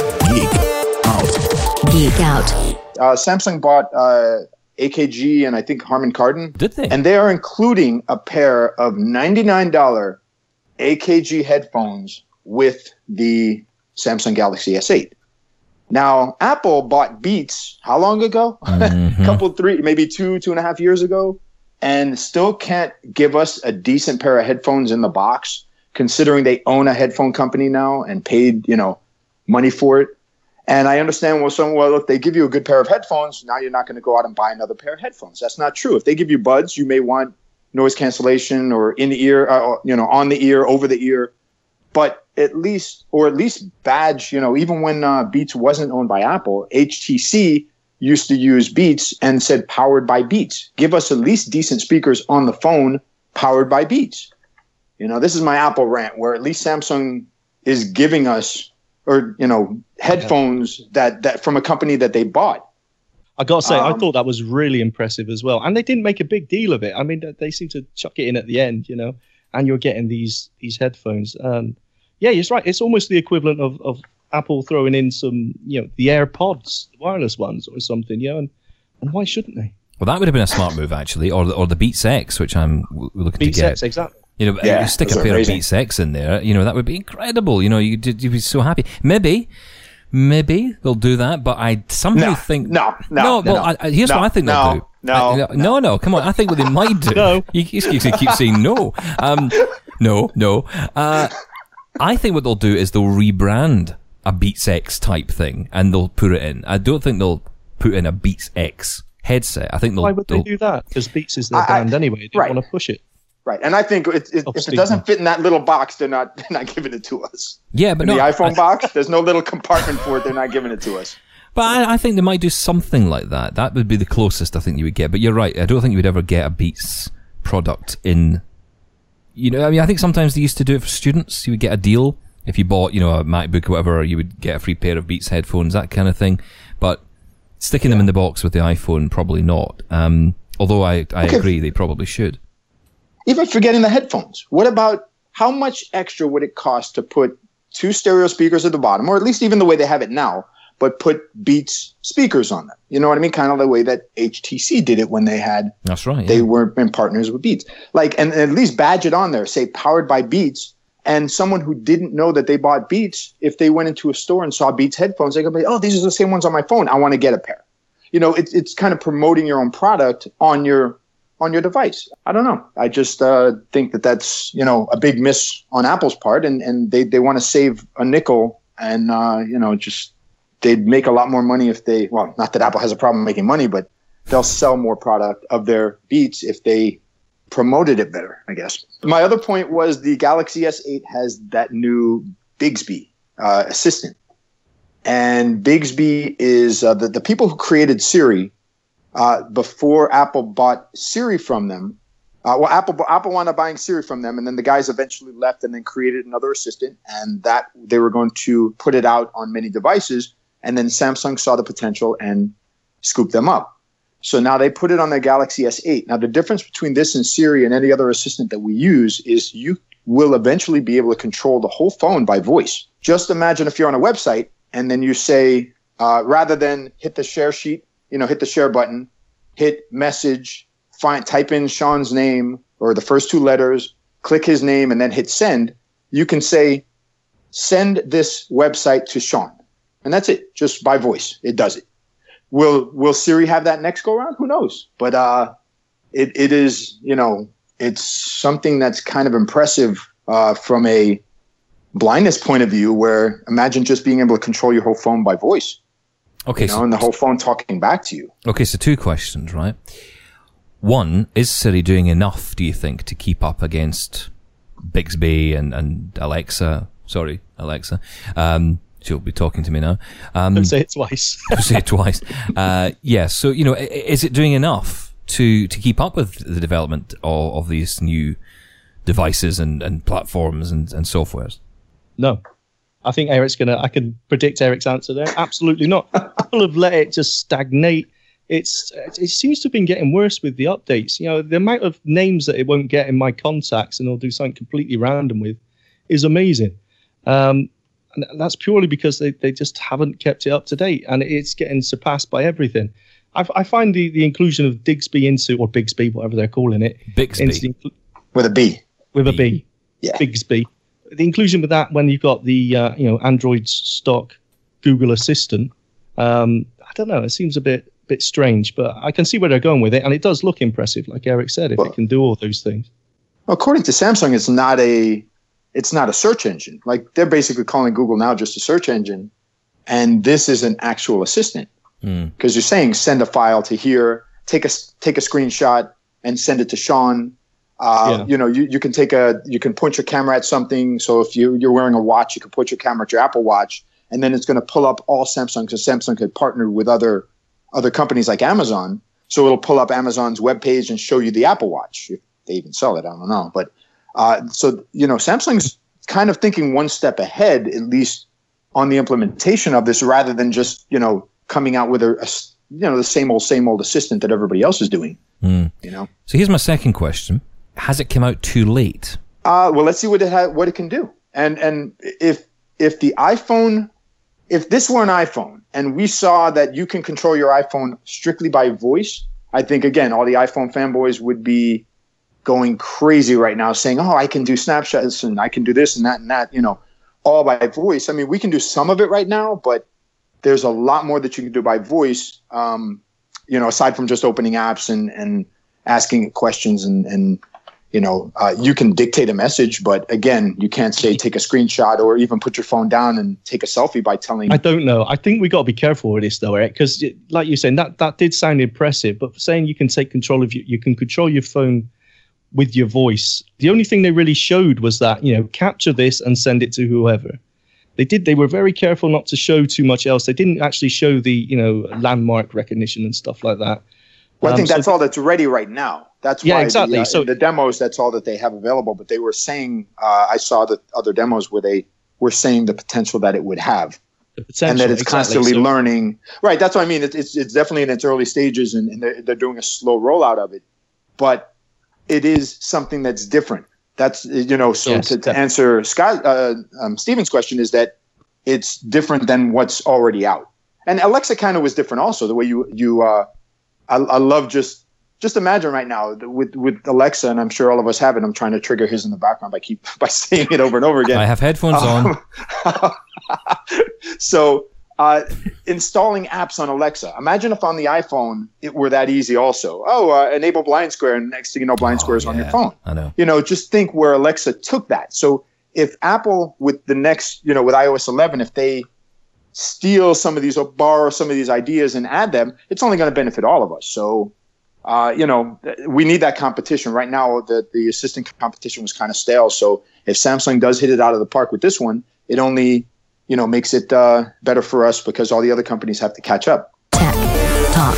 Geek Out. Samsung bought AKG and I think Harman Kardon. Did they? And they are including a pair of $99 AKG headphones with the Samsung Galaxy S8. Now, Apple bought Beats how long ago? Mm-hmm. Maybe 2.5 years ago, and still can't give us a decent pair of headphones in the box, considering they own a headphone company now and paid, money for it. And I understand, if they give you a good pair of headphones, now you're not going to go out and buy another pair of headphones. That's not true. If they give you buds, you may want noise cancellation or in the ear, on the ear, over the ear. But at least badge, even when Beats wasn't owned by Apple, HTC used to use Beats and said powered by Beats. Give us at least decent speakers on the phone powered by Beats. This is my Apple rant, where at least Samsung is giving us, headphones that from a company that they bought. I got to say, I thought that was really impressive as well. And they didn't make a big deal of it. I mean, they seem to chuck it in at the end, and you're getting these headphones. Yeah, you're right. It's almost the equivalent of Apple throwing in some, the AirPods, wireless ones or something, and why shouldn't they? Well, that would have been a smart move, actually, or the Beats X, which I'm looking Beats to get. X, exactly. You stick a pair of Beats X in there, that would be incredible. You'd be so happy. Maybe they'll do that, but I somehow think... Here's what I think they'll do. No, come on. I think what they might do... No. You keep saying no. No. I think what they'll do is they'll rebrand a Beats X type thing, and they'll put it in. I don't think they'll put in a Beats X headset. I think Why would they do that? Because Beats is their brand anyway. They want to push it. Right, and I think if it doesn't fit in that little box, they're not giving it to us. Yeah, but in the iPhone box, there's no little compartment for it. They're not giving it to us. But I think they might do something like that. That would be the closest I think you would get. But you're right. I don't think you would ever get a Beats product in. I think sometimes they used to do it for students. You would get a deal if you bought, a MacBook or whatever. You would get a free pair of Beats headphones, that kind of thing. But sticking them in the box with the iPhone, probably not. Although I agree, they probably should. Even forgetting the headphones, what about how much extra would it cost to put 2 stereo speakers at the bottom, or at least even the way they have it now, but put Beats speakers on them? You know what I mean? Kind of the way that HTC did it when they had. That's right. They were in partners with Beats. And at least badge it on there, say powered by Beats. And someone who didn't know that they bought Beats, if they went into a store and saw Beats headphones, they could be, oh, these are the same ones on my phone. I want to get a pair. It's kind of promoting your own product on your device. I don't know. I just think that that's, a big miss on Apple's part, and they want to save a nickel, and, they'd make a lot more money if they, well, not that Apple has a problem making money, but they'll sell more product of their Beats if they promoted it better, I guess. My other point was the Galaxy S8 has that new Bixby assistant. And Bixby is the people who created Siri before Apple bought Siri from them. Apple wound up buying Siri from them, and then the guys eventually left and then created another assistant, and that they were going to put it out on many devices. And then Samsung saw the potential and scooped them up. So now they put it on their Galaxy S8. Now the difference between this and Siri and any other assistant that we use is you will eventually be able to control the whole phone by voice. Just imagine if you're on a website and then you say, rather than hit the share sheet, hit the share button, hit message, type in Sean's name or the first 2 letters, click his name, and then hit send. You can say, send this website to Sean. And that's it, just by voice. It does it. Will Siri have that next go around? Who knows? But it is, it's something that's kind of impressive from a blindness point of view, where imagine just being able to control your whole phone by voice. Okay. And the whole phone talking back to you. Okay, so 2 questions, right? One, is Siri doing enough, do you think, to keep up against Bixby and Alexa? Sorry, Alexa. She'll be talking to me now. Don't say it twice. Say it twice. Yeah, so, is it doing enough to keep up with the development of these new devices and platforms and softwares? No. I think I can predict Eric's answer there. Absolutely not. People have let it just stagnate. It seems to have been getting worse with the updates. The amount of names that it won't get in my contacts and it'll do something completely random with is amazing. And that's purely because they just haven't kept it up to date, and it's getting surpassed by everything. I find the inclusion of Bixby, whatever they're calling it. Bixby. With a B. With a B. Yeah. Bixby. The inclusion with that when you've got the Android's stock Google Assistant, I don't know, it seems a bit strange, but I can see where they're going with it, and it does look impressive, like Eric said, if it can do all those things. According to Samsung, it's not a search engine. Like, they're basically calling Google now just a search engine, and this is an actual assistant. Because you're saying send a file to here, take a screenshot and send it to Sean. You can point your camera at something. So if you're wearing a watch, you can point your camera at your Apple Watch, and then it's going to pull up all Samsung, because Samsung had partnered with other companies like Amazon. So it'll pull up Amazon's webpage and show you the Apple Watch. If they even sell it, I don't know. But Samsung's kind of thinking one step ahead, at least on the implementation of this, rather than just, coming out with the same old assistant that everybody else is doing. So here's my second question. Has it come out too late? Well, let's see what it can do. And if the iPhone, if this were an iPhone and we saw that you can control your iPhone strictly by voice, I think, again, all the iPhone fanboys would be going crazy right now saying, oh, I can do snapshots and I can do this and that, all by voice. I mean, we can do some of it right now, but there's a lot more that you can do by voice, aside from just opening apps and asking questions and you can dictate a message, but again, you can't say take a screenshot or even put your phone down and take a selfie by telling. I don't know. I think we got to be careful with this though, Eric, because like you're saying, that did sound impressive, but saying you can take control of you can control your phone with your voice. The only thing they really showed was that, capture this and send it to whoever. They were very careful not to show too much else. They didn't actually show the, landmark recognition and stuff like that. Well, I think that's all that's ready right now. That's why exactly. So the demos, that's all that they have available. But they were saying, I saw the other demos where they were saying the potential that it would have, and that it's constantly learning. Right. That's what I mean. It's definitely in its early stages, and they're doing a slow rollout of it. But it is something that's different. That's to answer Stephen's question is that it's different than what's already out. And Alexa kind of was different also. The way I love just imagine right now with Alexa, and I'm sure all of us have it. I'm trying to trigger his in the background by saying it over and over again. I have headphones on. So installing apps on Alexa. Imagine if on the iPhone it were that easy also. Enable Blind Square, and next thing you know, Blind Square is on your phone. I know. Just think where Alexa took that. So if Apple with the next, with iOS 11, if they steal some of these or borrow some of these ideas and add them, it's only going to benefit all of us. So, we need that competition. Right now, the assistant competition was kind of stale. So if Samsung does hit it out of the park with this one, it only, makes it better for us because all the other companies have to catch up. Tech Talk.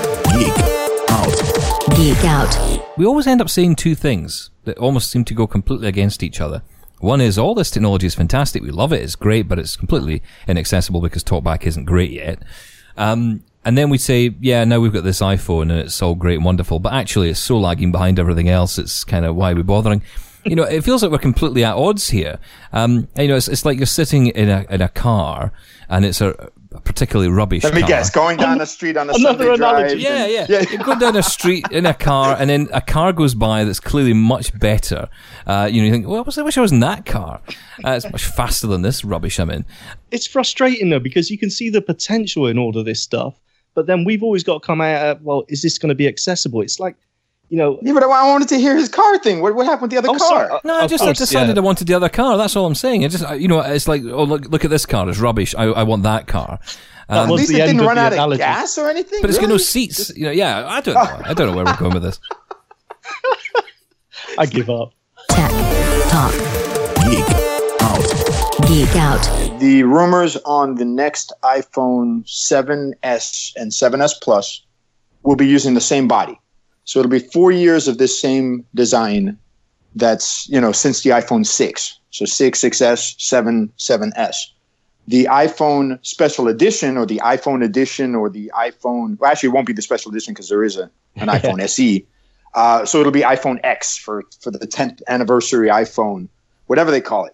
Geek Out. We always end up saying two things that almost seem to go completely against each other. One is all this technology is fantastic. We love it. It's great, but it's completely inaccessible because TalkBack isn't great yet. And then we say, now we've got this iPhone and it's all great and wonderful, but actually it's so lagging behind everything else. It's kind of why we're bothering. It feels like we're completely at odds here. It's like you're sitting in a car and it's a particularly rubbish car. Let me guess, going down the street on a Sunday analogy. drive. Yeah. You go down a street in a car and then a car goes by that's clearly much better. You think, well, I wish I was in that car. It's much faster than this rubbish I'm in. It's frustrating though, because you can see the potential in all of this stuff, but then we've always got to come out, is this going to be accessible? It's like, Yeah, but I wanted to hear his car thing. What happened with the other car? No, I decided I wanted the other car. That's all I'm saying. It's like, look at this car. It's rubbish. I want that car. At least it didn't run out of gas or anything. But it's got no seats. I don't know. I don't know where we're going with this. I give up. Tech Talk. Geek Out. The rumors on the next iPhone 7S and 7S Plus will be using the same body. So it'll be 4 years of this same design that's, since the iPhone 6. So 6, 6S, 7, 7S. The iPhone Special Edition or the iPhone Edition or the iPhone – well, actually, it won't be the Special Edition because there is an iPhone SE. So it'll be iPhone X for the 10th anniversary iPhone, whatever they call it.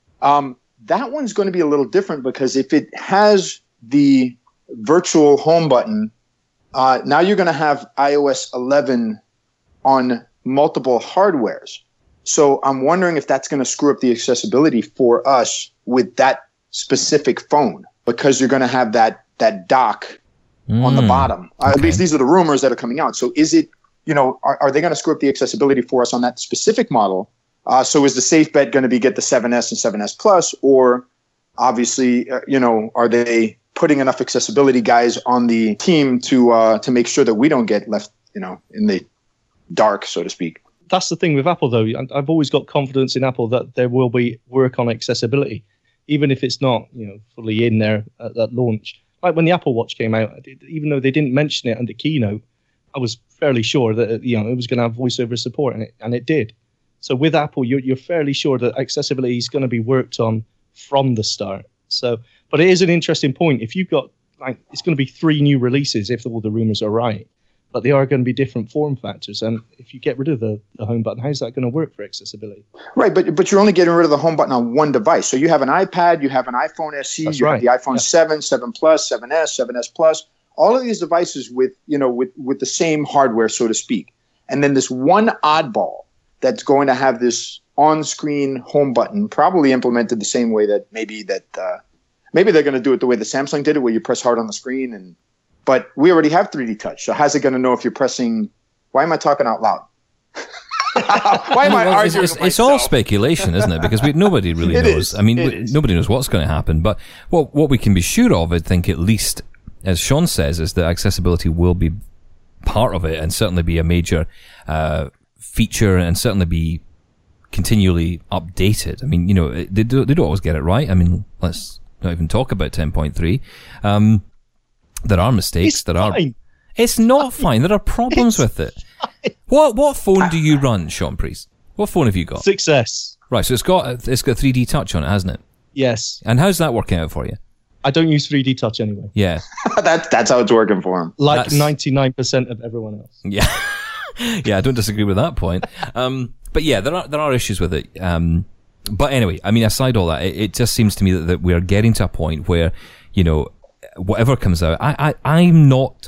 That one's going to be a little different because if it has the virtual home button – now you're going to have iOS 11 on multiple hardwares. So I'm wondering if that's going to screw up the accessibility for us with that specific phone because you're going to have that dock on the bottom. At least these are the rumors that are coming out. So is it, are they going to screw up the accessibility for us on that specific model? So is the safe bet going to be get the 7S and 7S Plus, or obviously, are they putting enough accessibility guys on the team to make sure that we don't get left, in the dark, so to speak? That's the thing with Apple, though. I've always got confidence in Apple that there will be work on accessibility, even if it's not, fully in there at launch. Like when the Apple Watch came out, even though they didn't mention it under keynote, I was fairly sure that it was going to have voiceover support, and it did. So with Apple, you're fairly sure that accessibility is going to be worked on from the start. So, but it is an interesting point. If you've got it's going to be 3 new releases if all the rumors are right, but they are going to be different form factors. And if you get rid of the home button, how's that going to work for accessibility? Right, but you're only getting rid of the home button on one device. So you have an iPad, you have an iPhone SE, That's you right. have the iPhone 7, 7 Plus, 7S, 7S Plus. All of these devices with the same hardware, so to speak. And then this one oddball that's going to have this on-screen home button, probably implemented the same way that maybe they're going to do it the way the Samsung did it, where you press hard on the screen. But we already have 3D touch. So how's it going to know if you're pressing? Why am I talking out loud? Why am I arguing with It's all myself? speculation, isn't it? Because nobody really It knows. is. I mean, It is. nobody knows what's going to happen. But what we can be sure of, I think, at least, as Sean says, is that accessibility will be part of it and certainly be a major feature and certainly be continually updated. I mean, they don't always get it right. I mean, let's not even talk about 10.3. There are mistakes. It's fine. It's not fine. There are problems with it. What phone do you run, Sean Priest? What phone have you got? 6S. Right, so it's got 3D touch on it, hasn't it? Yes. And how's that working out for you? I don't use 3D touch anyway. Yeah. That's how it's working for him. Like That's- 99% of everyone else. Yeah. Yeah, I don't disagree with that point. But yeah, there are issues with it. But anyway, I mean, aside all that, it just seems to me that we are getting to a point where, whatever comes out, I'm not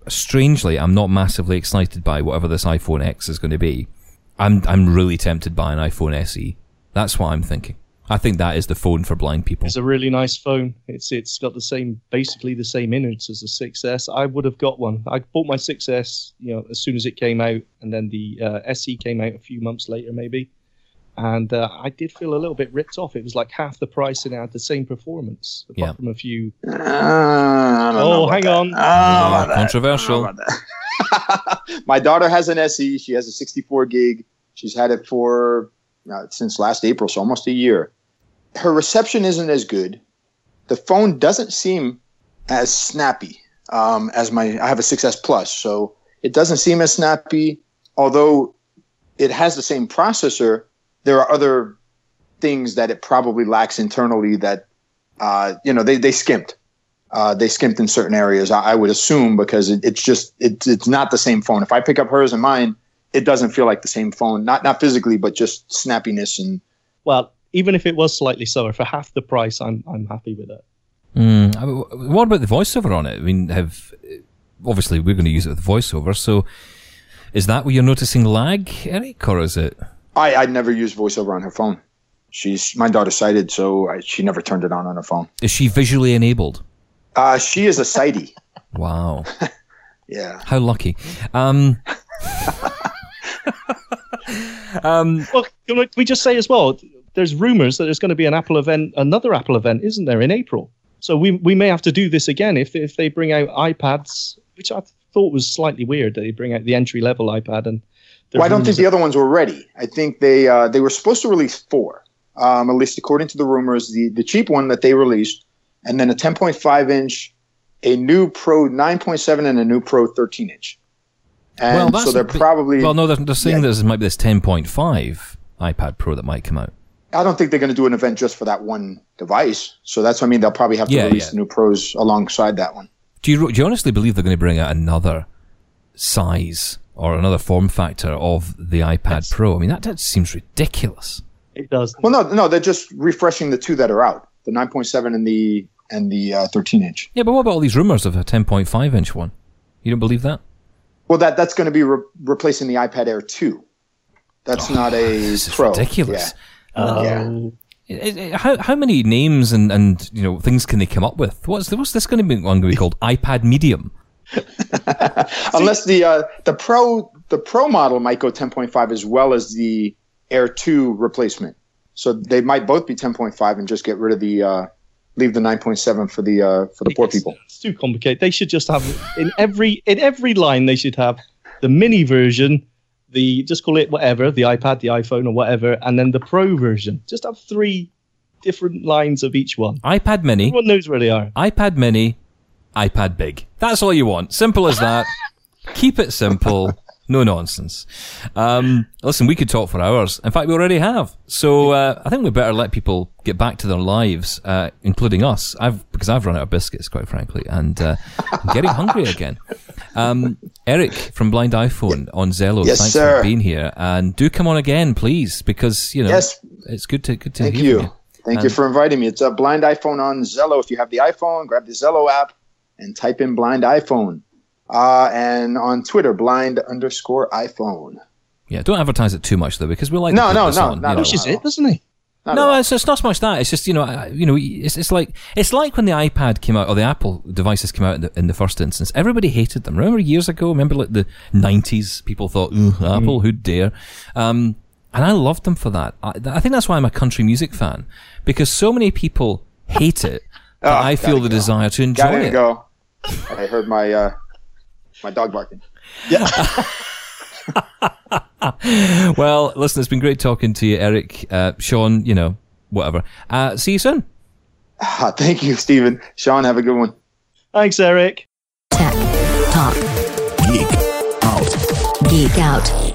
massively excited by whatever this iPhone X is going to be. I'm really tempted by an iPhone SE. That's what I'm thinking. I think that is the phone for blind people. It's a really nice phone. It's got basically the same innards as the 6S. I would have got one. I bought my 6S, as soon as it came out, and then the SE came out a few months later, maybe. And I did feel a little bit ripped off. It was like half the price and it had the same performance, apart from a few. I don't know about hang that. on. About that. Controversial. I don't know about that. My daughter has an SE. She has a 64 gig. She's had it for since last April, so almost a year. Her reception isn't as good. The phone doesn't seem as snappy as I have a 6S Plus, so it doesn't seem as snappy. Although it has the same processor, there are other things that it probably lacks internally that they skimped. They skimped in certain areas, I would assume, because it's not the same phone. If I pick up hers and mine, it doesn't feel like the same phone. Not physically, but just snappiness and. Well, even if it was slightly slower, for half the price, I'm happy with it. What about the voiceover on it? I mean, obviously we're going to use it with voiceover, so is that where you're noticing lag, Eric, or is it? I never use voiceover on her phone. My daughter's sighted, so she never turned it on her phone. Is she visually enabled? She is a sighty. Wow. Yeah. How lucky. Well, can we just say as well, there's rumors that there's going to be another Apple event, isn't there, in April? So we may have to do this again if they bring out iPads, which I thought was slightly weird that they bring out the entry-level iPad. And I don't think the other ones were ready. I think they were supposed to release 4, at least according to the rumors. The cheap one that they released, and then a 10.5-inch, a new Pro 9.7, and a new Pro 13-inch. And so they're probably... Well, no, they're saying there might be this 10.5 iPad Pro that might come out. I don't think they're going to do an event just for that one device. So that's what I mean. They'll probably have to release the new Pros alongside that one. Do you honestly believe they're going to bring out another size or another form factor of the iPad Pro? I mean, that seems ridiculous. It does. Well, no, they're just refreshing the 2 that are out, the 9.7 and the 13-inch. Yeah, but what about all these rumors of a 10.5-inch one? You don't believe that? Well, that's going to be replacing the iPad Air 2. That's not a this Pro. Is ridiculous. Yeah. How many names and things can they come up with? What's this going to be called? iPad Medium. Unless the Pro model might go 10.5 as well as the Air 2 replacement. So they might both be 10.5 and just get rid of leave the 9.7 for the poor people. It's too complicated. They should just have in every line they should have the mini version, just call it whatever, the iPad, the iPhone, or whatever, and then the Pro version. Just have 3 different lines of each one. iPad Mini. Everyone knows where they are. iPad Mini, iPad Big. That's all you want. Simple as that. Keep it simple. No nonsense. Listen, we could talk for hours. In fact, we already have. So I think we better let people get back to their lives, including us. Because I've run out of biscuits, quite frankly, and I'm getting hungry again. Eric from Blind iPhone on Zello, yes, thanks sir. for being here, and do come on again, please, because yes. it's good to Thank hear you. from you. Thank you for inviting me. It's a Blind iPhone on Zello. If you have the iPhone, grab the Zello app and type in Blind iPhone. And on Twitter, blind_iPhone. Yeah, don't advertise it too much though, because we like No, to put this on, not you know. Pushes it, doesn't he? No, it's not so much that. It's just it's like when the iPad came out or the Apple devices came out in the first instance. Everybody hated them. Remember years ago? Remember like the 90s? People thought, Apple, who'd dare? And I loved them for that. I think that's why I'm a country music fan, because so many people hate it that I feel the desire to enjoy it. Go. I heard my dog barking. Yeah. Well, listen, it's been great talking to you, Eric. Sean, whatever. See you soon. Thank you, Stephen. Sean, have a good one. Thanks, Eric. Tech Talk. Geek Out. Geek Out.